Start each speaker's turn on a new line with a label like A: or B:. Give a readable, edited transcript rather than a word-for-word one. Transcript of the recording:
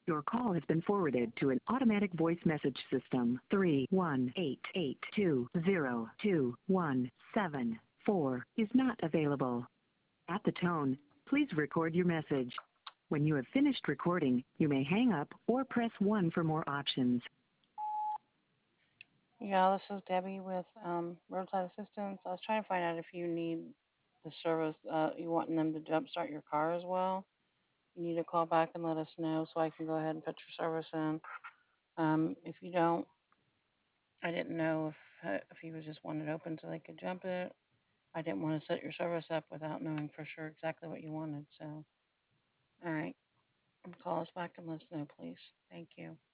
A: Your call has been forwarded to an automatic voice message system. 31882022174 is not available. At the tone, please record your message. When you have finished recording, you may hang up or press 1 for more options.
B: Yeah, this is Debbie with Roadside Assistance. I was trying to find out if you need the service, you want them to jumpstart your car as well. You need to call back and let us know so I can go ahead and put your service in. If you don't, I didn't know if you was just wanted it open so they could jump it. I didn't want to set your service up without knowing for sure exactly what you wanted. So, all right, call us back and let us know, please. Thank you.